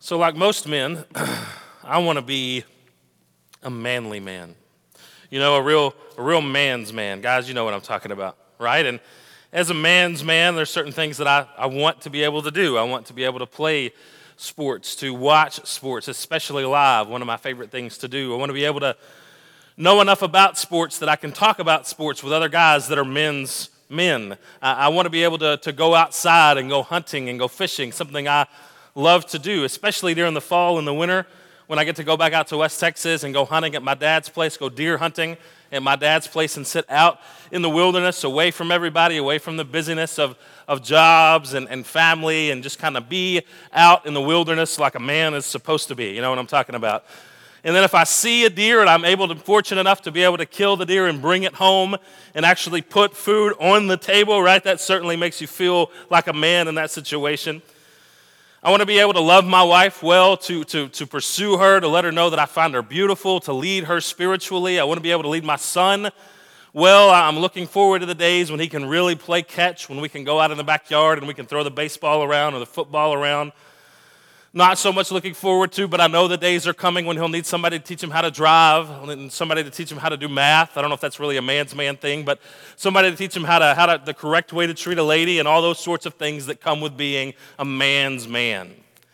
So like most men, I want to be a manly man. You know, a real man's man. Guys, you know what I'm talking about, right? And as a man's man, there's certain things that I want to be able to do. I want to be able to play sports, to watch sports, especially live, one of my favorite things to do. I want to be able to know enough about sports that I can talk about sports with other guys that are men's men. I want to be able to go outside and go hunting and go fishing, something I love to do, especially during the fall and the winter when I get to go back out to West Texas and go hunting at my dad's place, go deer hunting at my dad's place and sit out in the wilderness away from everybody, away from the busyness of jobs and family, and just kind of be out in the wilderness like a man is supposed to be. You know what I'm talking about? And then if I see a deer and I'm fortunate enough to be able to kill the deer and bring it home and actually put food on the table, right? That certainly makes you feel like a man in that situation. I want to be able to love my wife well, to pursue her, to let her know that I find her beautiful, to lead her spiritually. I want to be able to lead my son well. I'm looking forward to the days when he can really play catch, when we can go out in the backyard and we can throw the baseball around or the football around. Not so much looking forward to, but I know the days are coming when he'll need somebody to teach him how to drive, and somebody to teach him how to do math. I don't know if that's really a man's man thing, but somebody to teach him how to the correct way to treat a lady and all those sorts of things that come with being a man's man.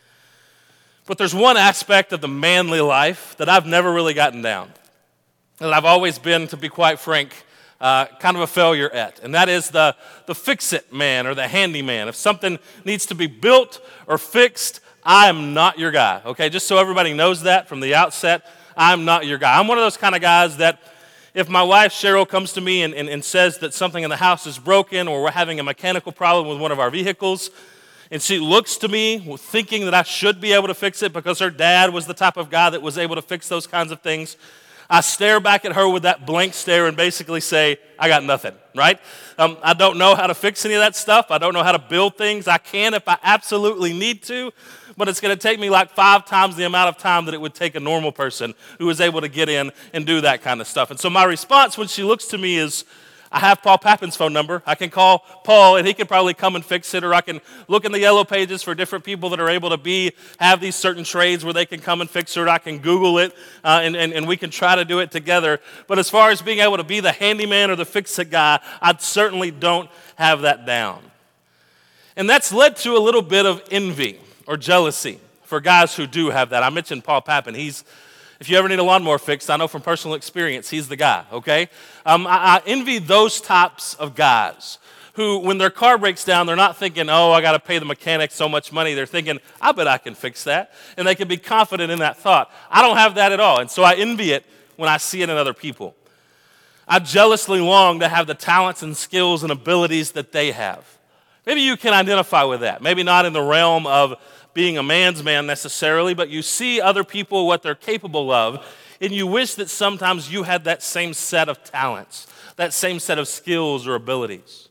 But there's one aspect of the manly life that I've never really gotten down, that I've always been, to be quite frank, kind of a failure at, and that is the fix-it man or the handyman. If something needs to be built or fixed, I am not your guy, okay? Just so everybody knows that from the outset, I'm not your guy. I'm one of those kind of guys that if my wife, Cheryl, comes to me and says that something in the house is broken or we're having a mechanical problem with one of our vehicles, and she looks to me thinking that I should be able to fix it because her dad was the type of guy that was able to fix those kinds of things, I stare back at her with that blank stare and basically say, I got nothing, right? I don't know how to fix any of that stuff. I don't know how to build things. I can if I absolutely need to, but it's going to take me like 5 times the amount of time that it would take a normal person who is able to get in and do that kind of stuff. And so my response when she looks to me is, I have Paul Pappin's phone number. I can call Paul, and he can probably come and fix it, or I can look in the yellow pages for different people that are able to have these certain trades where they can come and fix it, or I can Google it, and we can try to do it together. But as far as being able to be the handyman or the fix-it guy, I certainly don't have that down. And that's led to a little bit of envy or jealousy for guys who do have that. I mentioned Paul Pappin. If you ever need a lawnmower fixed, I know from personal experience, he's the guy, okay? I envy those types of guys who, when their car breaks down, they're not thinking, oh, I got to pay the mechanic so much money. They're thinking, I bet I can fix that. And they can be confident in that thought. I don't have that at all, and so I envy it when I see it in other people. I jealously long to have the talents and skills and abilities that they have. Maybe you can identify with that. Maybe not in the realm of being a man's man necessarily, but you see other people, what they're capable of, and you wish that sometimes you had that same set of talents, that same set of skills or abilities.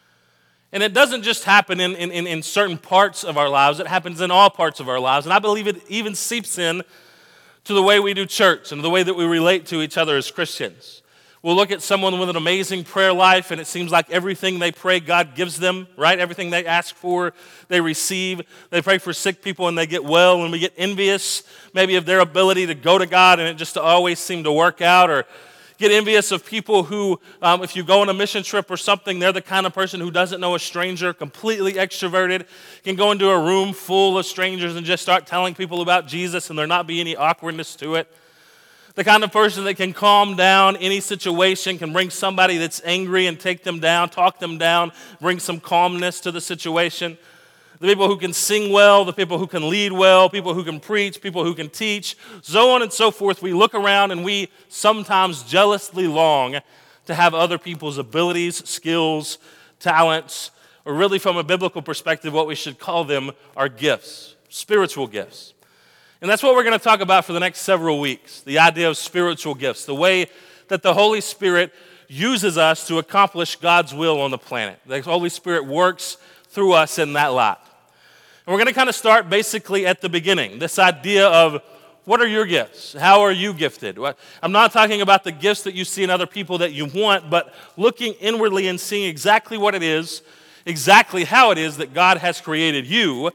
And it doesn't just happen in certain parts of our lives, it happens in all parts of our lives, and I believe it even seeps in to the way we do church and the way that we relate to each other as Christians. We'll look at someone with an amazing prayer life, and it seems like everything they pray, God gives them, right? Everything they ask for, they receive. They pray for sick people, and they get well, and we get envious maybe of their ability to go to God, and it just always seemed to work out, or get envious of people who, if you go on a mission trip or something, they're the kind of person who doesn't know a stranger, completely extroverted, can go into a room full of strangers and just start telling people about Jesus, and there not be any awkwardness to it. The kind of person that can calm down any situation, can bring somebody that's angry and take them down, talk them down, bring some calmness to the situation. The people who can sing well, the people who can lead well, people who can preach, people who can teach, so on and so forth. We look around and we sometimes jealously long to have other people's abilities, skills, talents, or really from a biblical perspective, what we should call them are gifts, spiritual gifts. And that's what we're going to talk about for the next several weeks, the idea of spiritual gifts, the way that the Holy Spirit uses us to accomplish God's will on the planet. The Holy Spirit works through us in that light. And we're going to kind of start basically at the beginning, this idea of what are your gifts? How are you gifted? I'm not talking about the gifts that you see in other people that you want, but looking inwardly and seeing exactly what it is, exactly how it is that God has created you,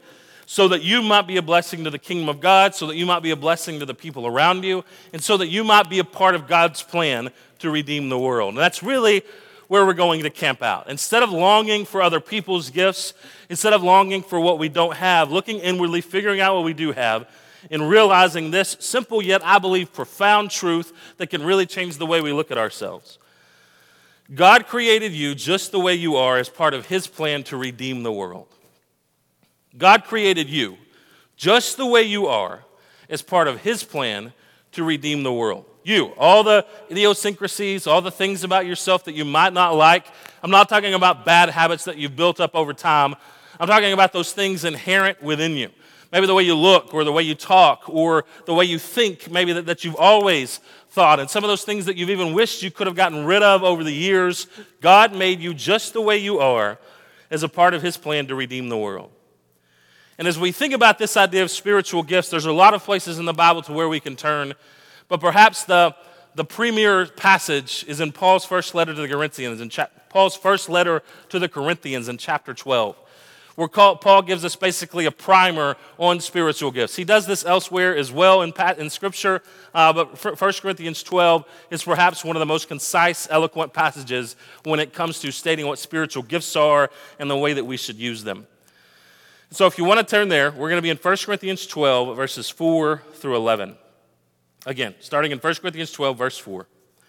so that you might be a blessing to the kingdom of God, so that you might be a blessing to the people around you, and so that you might be a part of God's plan to redeem the world. And that's really where we're going to camp out. Instead of longing for other people's gifts, instead of longing for what we don't have, looking inwardly, figuring out what we do have, and realizing this simple yet, I believe, profound truth that can really change the way we look at ourselves. God created you just the way you are as part of his plan to redeem the world. God created you just the way you are as part of his plan to redeem the world. You, all the idiosyncrasies, all the things about yourself that you might not like. I'm not talking about bad habits that you've built up over time. I'm talking about those things inherent within you. Maybe the way you look or the way you talk or the way you think, maybe that you've always thought. And some of those things that you've even wished you could have gotten rid of over the years. God made you just the way you are as a part of his plan to redeem the world. And as we think about this idea of spiritual gifts, there's a lot of places in the Bible to where we can turn. But perhaps the premier passage is in Paul's first letter to the Corinthians, Paul's first letter to the Corinthians in chapter 12, where Paul gives us basically a primer on spiritual gifts. He does this elsewhere as well in Scripture, but 1 Corinthians 12 is perhaps one of the most concise, eloquent passages when it comes to stating what spiritual gifts are and the way that we should use them. So if you want to turn there, we're going to be in 1 Corinthians 12, verses 4 through 11. Again, starting in 1 Corinthians 12, verse 4.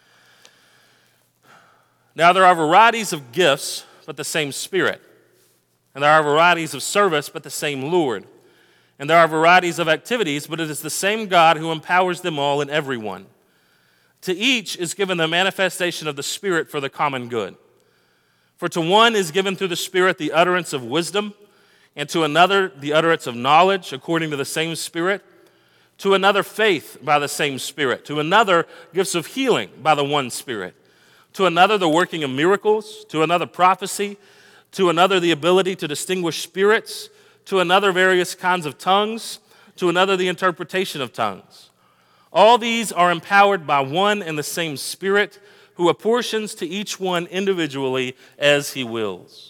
Now there are varieties of gifts, but the same Spirit. And there are varieties of service, but the same Lord. And there are varieties of activities, but it is the same God who empowers them all in everyone. To each is given the manifestation of the Spirit for the common good. For to one is given through the Spirit the utterance of wisdom, and to another the utterance of knowledge according to the same Spirit, to another faith by the same Spirit, to another gifts of healing by the one Spirit, to another the working of miracles, to another prophecy, to another the ability to distinguish spirits, to another various kinds of tongues, to another the interpretation of tongues. All these are empowered by one and the same Spirit, who apportions to each one individually as he wills.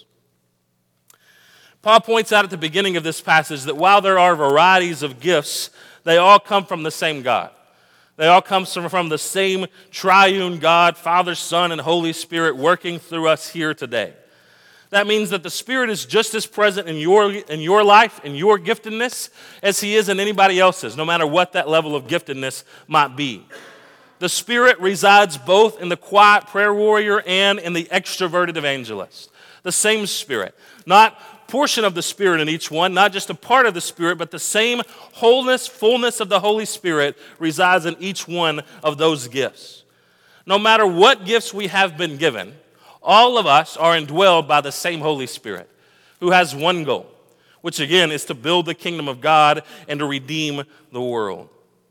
Paul points out at the beginning of this passage that while there are varieties of gifts, they all come from the same God. They all come from the same triune God, Father, Son, and Holy Spirit working through us here today. That means that the Spirit is just as present in your life, in your giftedness, as he is in anybody else's, no matter what that level of giftedness might be. The Spirit resides both in the quiet prayer warrior and in the extroverted evangelist. The same Spirit. Not portion of the Spirit in each one, not just a part of the Spirit, but the same wholeness, fullness of the Holy Spirit resides in each one of those gifts. No matter what gifts we have been given, all of us are indwelled by the same Holy Spirit, who has one goal, which again is to build the kingdom of God and to redeem the world.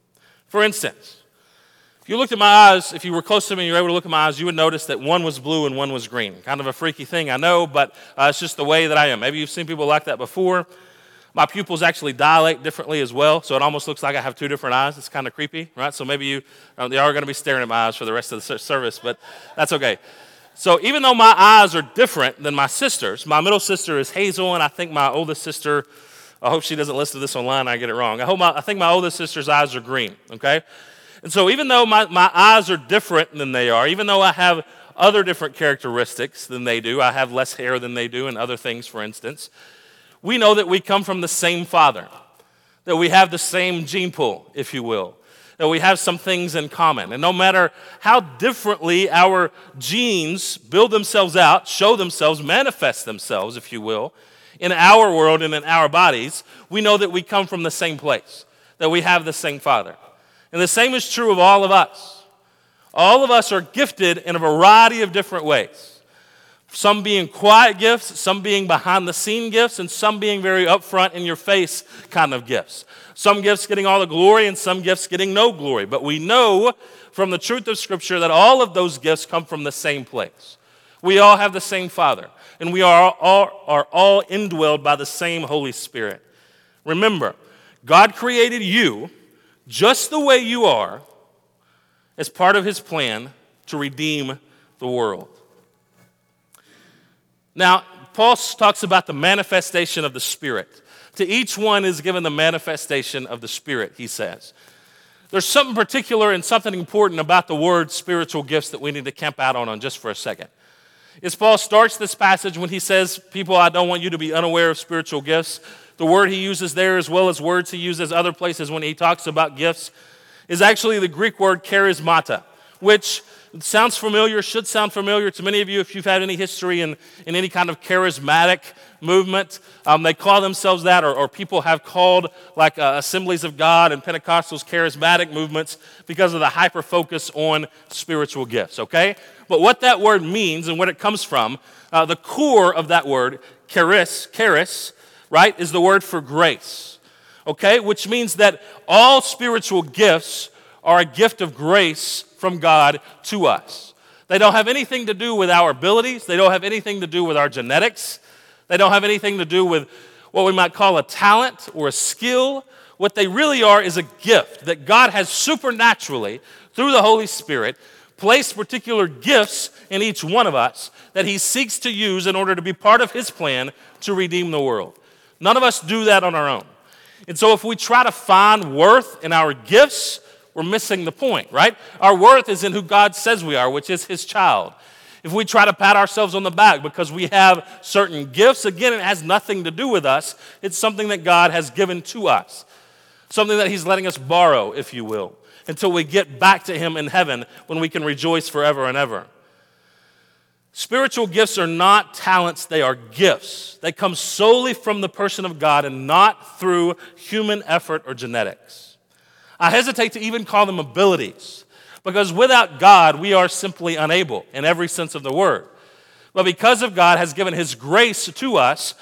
For instance, if you looked at my eyes, if you were close to me and you were able to look at my eyes, you would notice that one was blue and one was green. Kind of a freaky thing, I know, but it's just the way that I am. Maybe you've seen people like that before. My pupils actually dilate differently as well, so it almost looks like I have two different eyes. It's kind of creepy, right? So maybe you are going to be staring at my eyes for the rest of the service, but that's okay. So even though my eyes are different than my sister's, my middle sister is Hazel, and I think my oldest sister, I hope she doesn't listen to this online and I get it wrong. I think my oldest sister's eyes are green, okay? And so even though my eyes are different than they are, even though I have other different characteristics than they do, I have less hair than they do and other things, for instance, we know that we come from the same Father, that we have the same gene pool, if you will, that we have some things in common. And no matter how differently our genes build themselves out, show themselves, manifest themselves, if you will, in our world and in our bodies, we know that we come from the same place, that we have the same Father. And the same is true of all of us. All of us are gifted in a variety of different ways. Some being quiet gifts, some being behind the scene gifts, and some being very upfront in your face kind of gifts. Some gifts getting all the glory and some gifts getting no glory. But we know from the truth of Scripture that all of those gifts come from the same place. We all have the same Father, and we are all indwelled by the same Holy Spirit. Remember, God created you just the way you are as part of his plan to redeem the world. Now, Paul talks about the manifestation of the Spirit. to each one is given the manifestation of the Spirit, he says. There's something particular and something important about the word spiritual gifts that we need to camp out on just for a second. As Paul starts this passage when he says, people, I don't want you to be unaware of spiritual gifts, the word he uses there, as well as words he uses other places when he talks about gifts, is actually the Greek word charismata, which sounds familiar, should sound familiar to many of you if you've had any history in any kind of charismatic movement. They call themselves that, or people have called like Assemblies of God and Pentecostals charismatic movements because of the hyper focus on spiritual gifts, okay? But what that word means and what it comes from, the core of that word, charis, right, is the word for grace, okay? Which means that all spiritual gifts are a gift of grace from God to us. They don't have anything to do with our abilities. They don't have anything to do with our genetics. They don't have anything to do with what we might call a talent or a skill. What they really are is a gift that God has supernaturally, through the Holy Spirit, placed particular gifts in each one of us that he seeks to use in order to be part of his plan to redeem the world. None of us do that on our own. And so if we try to find worth in our gifts, we're missing the point, right? Our worth is in who God says we are, which is his child. If we try to pat ourselves on the back because we have certain gifts, again, it has nothing to do with us. It's something that God has given to us, something that he's letting us borrow, if you will, until we get back to him in heaven when we can rejoice forever and ever. Spiritual gifts are not talents, they are gifts. They come solely from the person of God and not through human effort or genetics. I hesitate to even call them abilities, because without God, we are simply unable in every sense of the word. But because of God has given his grace to us,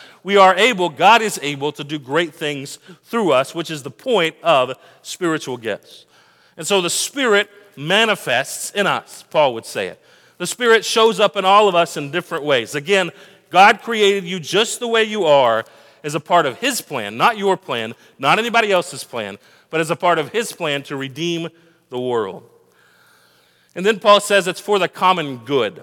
God is able to do great things through us, which is the point of spiritual gifts. And so the Spirit manifests in us, Paul would say it. The Spirit shows up in all of us in different ways. Again, God created you just the way you are as a part of his plan, not your plan, not anybody else's plan, but as a part of his plan to redeem the world. And then Paul says it's for the common good.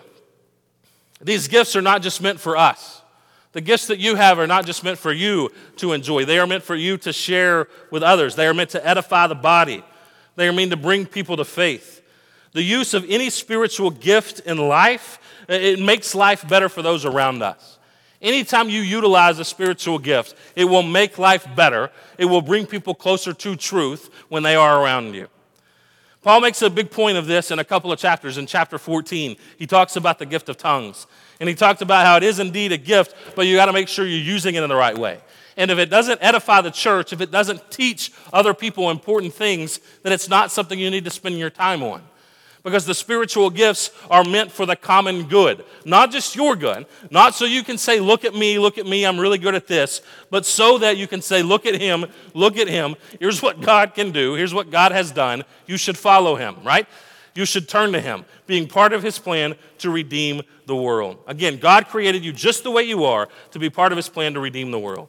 These gifts are not just meant for us. The gifts that you have are not just meant for you to enjoy. They are meant for you to share with others. They are meant to edify the body. They are meant to bring people to faith. The use of any spiritual gift in life, it makes life better for those around us. Anytime you utilize a spiritual gift, it will make life better. It will bring people closer to truth when they are around you. Paul makes a big point of this in a couple of chapters. In chapter 14, he talks about the gift of tongues. And he talked about how it is indeed a gift, but you got to make sure you're using it in the right way. And if it doesn't edify the church, if it doesn't teach other people important things, then it's not something you need to spend your time on. Because the spiritual gifts are meant for the common good. Not just your good. Not so you can say, look at me, I'm really good at this. But so that you can say, look at him. Here's what God can do. Here's what God has done. You should follow him, right? You should turn to him, being part of his plan to redeem the world. Again, God created you just the way you are to be part of his plan to redeem the world.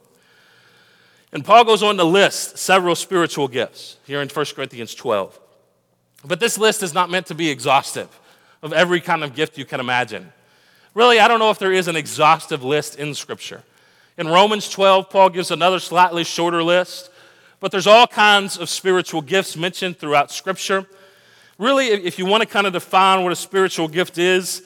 And Paul goes on to list several spiritual gifts here in 1 Corinthians 12. But this list is not meant to be exhaustive of every kind of gift you can imagine. Really, I don't know if there is an exhaustive list in Scripture. In Romans 12, Paul gives another slightly shorter list, but there's all kinds of spiritual gifts mentioned throughout Scripture. Really, if you want to kind of define what a spiritual gift is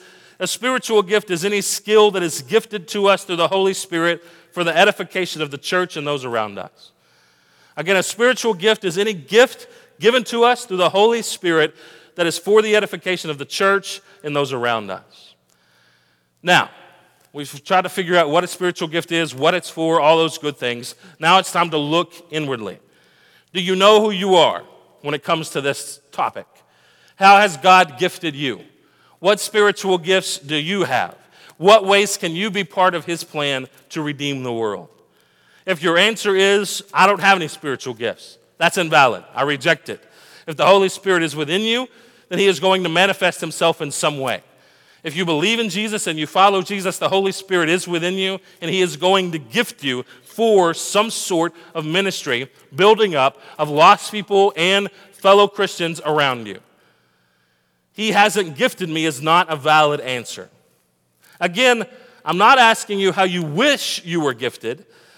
any skill that is gifted to us through the Holy Spirit for the edification of the church and those around us. Again, a spiritual gift is any gift given to us through the Holy Spirit that is for the edification of the church and those around us. Now, we've tried to figure out what a spiritual gift is, what it's for, all those good things. Now it's time to look inwardly. Do you know who you are when it comes to this topic? How has God gifted you? What spiritual gifts do you have? What ways can you be part of his plan to redeem the world? If your answer is, I don't have any spiritual gifts, that's invalid. I reject it. If the Holy Spirit is within you, then he is going to manifest himself in some way. If you believe in Jesus and you follow Jesus, the Holy Spirit is within you, and he is going to gift you for some sort of ministry, building up of lost people and fellow Christians around you. He hasn't gifted me is not a valid answer. Again, I'm not asking you how you wish you were gifted.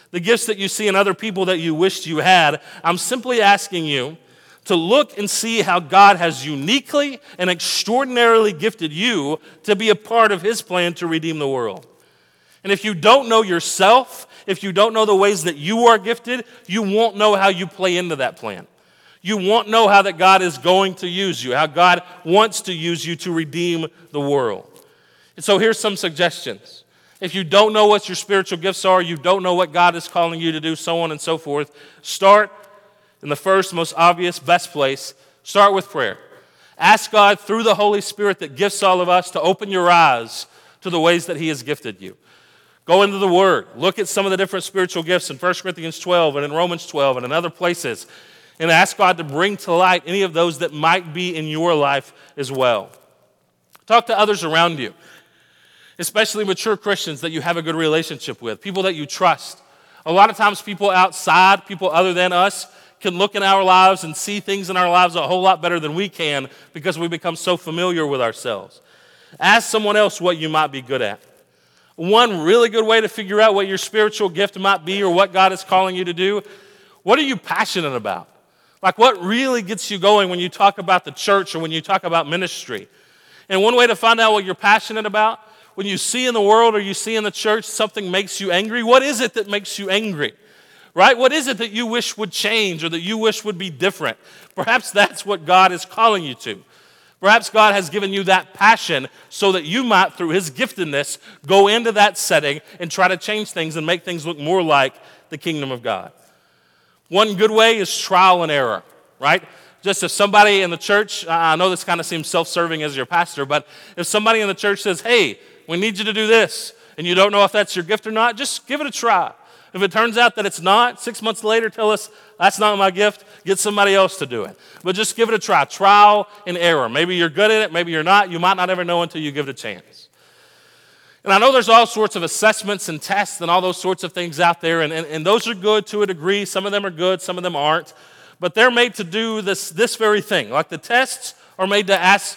the gifts that you see in other people that you wished you had. I'm simply asking you to look and see how God has uniquely and extraordinarily gifted you to be a part of his plan to redeem the world. And if you don't know yourself, if you don't know the ways that you are gifted, you won't know how you play into that plan. You won't know how that God is going to use you, how God wants to use you to redeem the world. And so here's some suggestions. If you don't know what your spiritual gifts are, you don't know what God is calling you to do, so on and so forth, start in the first, most obvious, best place. Start with prayer. Ask God through the Holy Spirit that gifts all of us to open your eyes to the ways that he has gifted you. Go into the Word. Look at some of the different spiritual gifts in 1 Corinthians 12 and in Romans 12 and in other places. And ask God to bring to light any of those that might be in your life as well. Talk to others around you, especially mature Christians that you have a good relationship with, people that you trust. A lot of times people outside, people other than us, can look in our lives and see things in our lives a whole lot better than we can because we become so familiar with ourselves. Ask someone else what you might be good at. One really good way to figure out what your spiritual gift might be or what God is calling you to do, what are you passionate about? Like what really gets you going when you talk about the church or when you talk about ministry? And one way to find out what you're passionate about, when you see in the world or you see in the church something makes you angry, what is it that makes you angry? Right? What is it that you wish would change or that you wish would be different? Perhaps that's what God is calling you to. Perhaps God has given you that passion so that you might, through his giftedness, go into that setting and try to change things and make things look more like the kingdom of God. One good way is trial and error, right? Just if somebody in the church, I know this kind of seems self-serving as your pastor, but if somebody in the church says, hey, we need you to do this, and you don't know if that's your gift or not, just give it a try. If it turns out that it's not, 6 months later, tell us, that's not my gift, get somebody else to do it. But just give it a try, trial and error. Maybe you're good at it, maybe you're not. You might not ever know until you give it a chance. And I know there's all sorts of assessments and tests and all those sorts of things out there, and those are good to a degree. Some of them are good, some of them aren't. But they're made to do this very thing. Like the tests are made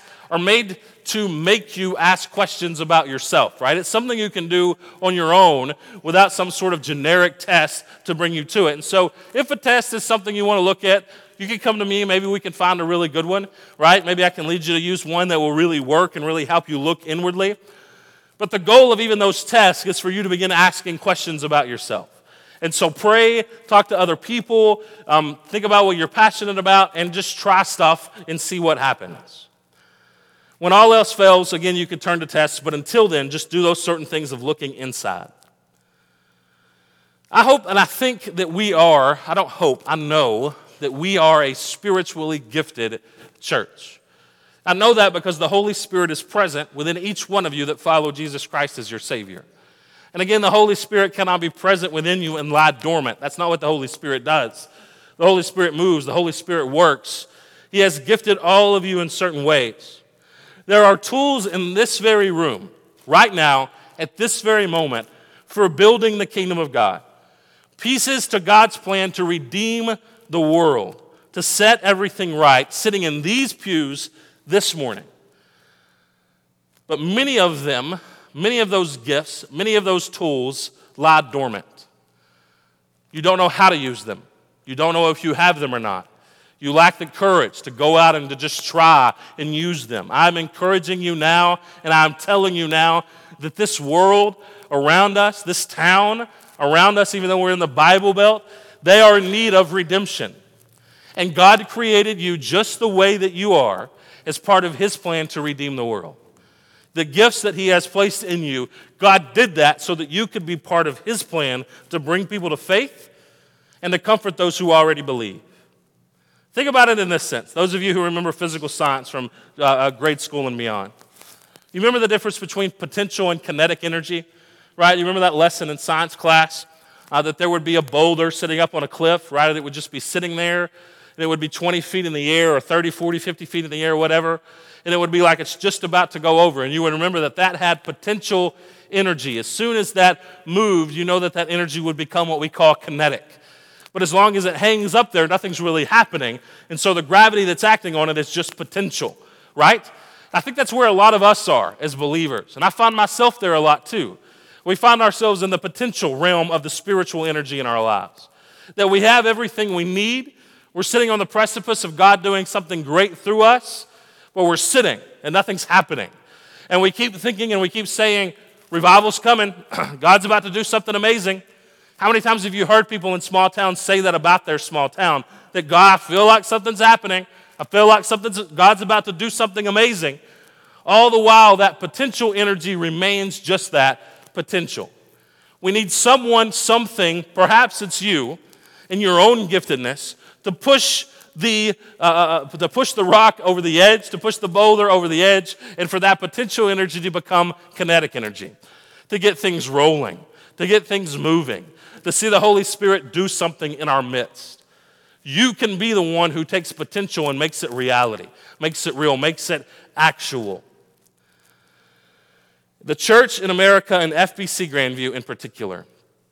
to make you ask questions about yourself, right? It's something you can do on your own without some sort of generic test to bring you to it. And so if a test is something you want to look at, you can come to me. Maybe we can find a really good one, right? Maybe I can lead you to use one that will really work and really help you look inwardly. But the goal of even those tests is for you to begin asking questions about yourself. And so pray, talk to other people, think about what you're passionate about, and just try stuff and see what happens. When all else fails, again, you could turn to tests, but until then, just do those certain things of looking inside. I hope and I think that I know that we are a spiritually gifted church. I know that because the Holy Spirit is present within each one of you that follow Jesus Christ as your Savior. And again, the Holy Spirit cannot be present within you and lie dormant. That's not what the Holy Spirit does. The Holy Spirit moves. The Holy Spirit works. He has gifted all of you in certain ways. There are tools in this very room, right now, at this very moment, for building the kingdom of God. Pieces to God's plan to redeem the world, to set everything right, sitting in these pews this morning. But many of those gifts, many of those tools lie dormant. You don't know how to use them. You don't know if you have them or not. You lack the courage to go out and to just try and use them. I'm encouraging you now, and I'm telling you now that this world around us, this town around us, even though we're in the Bible Belt, they are in need of redemption. And God created you just the way that you are as part of his plan to redeem the world. The gifts that he has placed in you, God did that so that you could be part of his plan to bring people to faith and to comfort those who already believe. Think about it in this sense. Those of you who remember physical science from grade school and beyond. You remember the difference between potential and kinetic energy, right? You remember that lesson in science class that there would be a boulder sitting up on a cliff, right? It would just be sitting there, and it would be 20 feet in the air or 30, 40, 50 feet in the air, whatever, and it would be like it's just about to go over, and you would remember that had potential energy. As soon as that moved, you know that energy would become what we call kinetic. But as long as it hangs up there, nothing's really happening. And so the gravity that's acting on it is just potential, right? I think that's where a lot of us are as believers. And I find myself there a lot too. We find ourselves in the potential realm of the spiritual energy in our lives. That we have everything we need. We're sitting on the precipice of God doing something great through us, but we're sitting and nothing's happening. And we keep thinking and we keep saying, revival's coming. God's about to do something amazing. How many times have you heard people in small towns say that about their small town? That God, I feel like something's happening. I feel like God's about to do something amazing. All the while, that potential energy remains just that, potential. We need someone, something, perhaps it's you, in your own giftedness, to push the rock over the edge, to push the boulder over the edge, and for that potential energy to become kinetic energy, to get things rolling, to get things moving, to see the Holy Spirit do something in our midst. You can be the one who takes potential and makes it reality, makes it real, makes it actual. The church in America, and FBC Grandview in particular,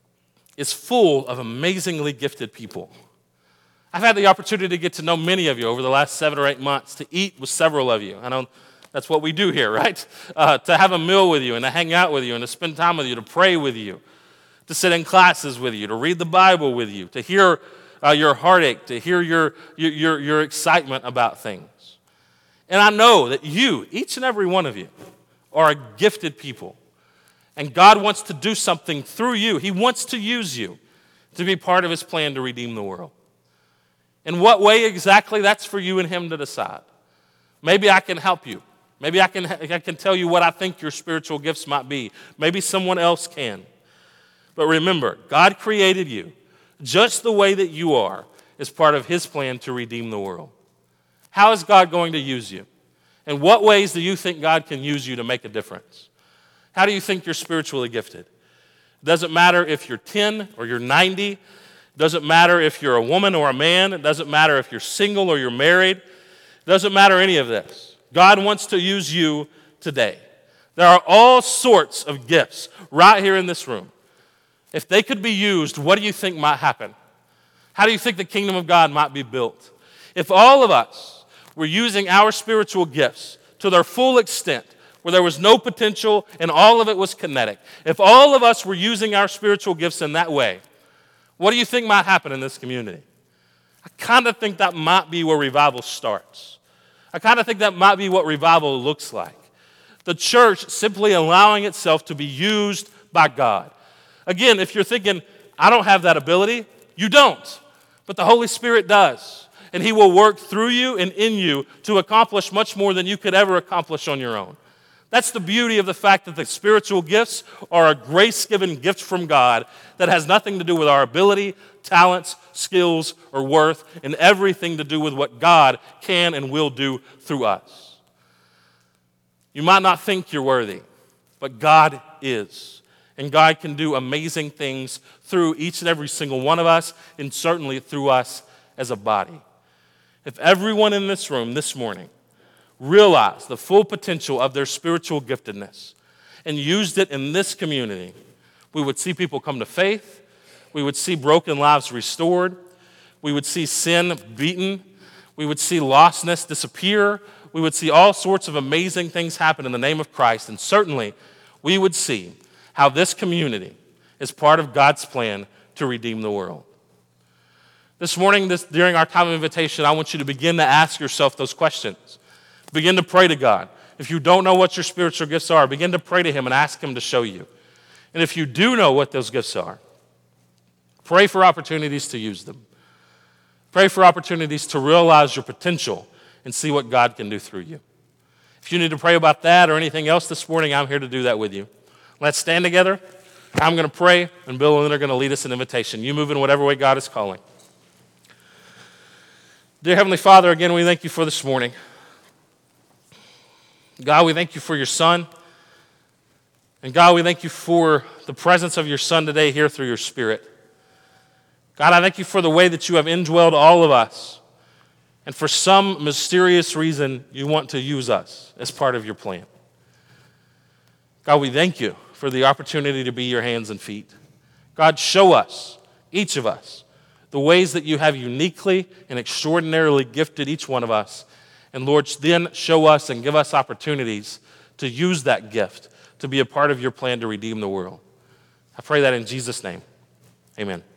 is full of amazingly gifted people. I've had the opportunity to get to know many of you over the last 7 or 8 months, to eat with several of you. I know that's what we do here, right? To have a meal with you and to hang out with you and to spend time with you, to pray with you, to sit in classes with you, to read the Bible with you, to hear your heartache, to hear your excitement about things. And I know that you, each and every one of you, are a gifted people. And God wants to do something through you. He wants to use you to be part of his plan to redeem the world. In what way exactly, that's for you and him to decide. Maybe I can help you. Maybe I can tell you what I think your spiritual gifts might be. Maybe someone else can. But remember, God created you just the way that you are as part of his plan to redeem the world. How is God going to use you? In what ways do you think God can use you to make a difference? How do you think you're spiritually gifted? It doesn't matter if you're 10 or you're 90. It doesn't matter if you're a woman or a man. It doesn't matter if you're single or you're married. It doesn't matter any of this. God wants to use you today. There are all sorts of gifts right here in this room. If they could be used, what do you think might happen? How do you think the kingdom of God might be built? If all of us were using our spiritual gifts to their full extent, where there was no potential and all of it was kinetic, if all of us were using our spiritual gifts in that way, what do you think might happen in this community? I kind of think that might be where revival starts. I kind of think that might be what revival looks like. The church simply allowing itself to be used by God. Again, if you're thinking, I don't have that ability, you don't. But the Holy Spirit does. And he will work through you and in you to accomplish much more than you could ever accomplish on your own. That's the beauty of the fact that the spiritual gifts are a grace-given gift from God that has nothing to do with our ability, talents, skills, or worth, and everything to do with what God can and will do through us. You might not think you're worthy, but God is. And God can do amazing things through each and every single one of us, and certainly through us as a body. If everyone in this room this morning realized the full potential of their spiritual giftedness and used it in this community, we would see people come to faith, we would see broken lives restored, we would see sin beaten, we would see lostness disappear, we would see all sorts of amazing things happen in the name of Christ, and certainly we would see how this community is part of God's plan to redeem the world. This morning, during our time of invitation, I want you to begin to ask yourself those questions. Begin to pray to God. If you don't know what your spiritual gifts are, begin to pray to him and ask him to show you. And if you do know what those gifts are, pray for opportunities to use them. Pray for opportunities to realize your potential and see what God can do through you. If you need to pray about that or anything else this morning, I'm here to do that with you. Let's stand together. I'm going to pray, and Bill and Lynn are going to lead us in invitation. You move in whatever way God is calling. Dear Heavenly Father, again, we thank you for this morning. God, we thank you for your Son. And God, we thank you for the presence of your Son today here through your Spirit. God, I thank you for the way that you have indwelled all of us. And for some mysterious reason, you want to use us as part of your plan. God, we thank you for the opportunity to be your hands and feet. God, show us, each of us, the ways that you have uniquely and extraordinarily gifted each one of us. And Lord, then show us and give us opportunities to use that gift to be a part of your plan to redeem the world. I pray that in Jesus' name. Amen.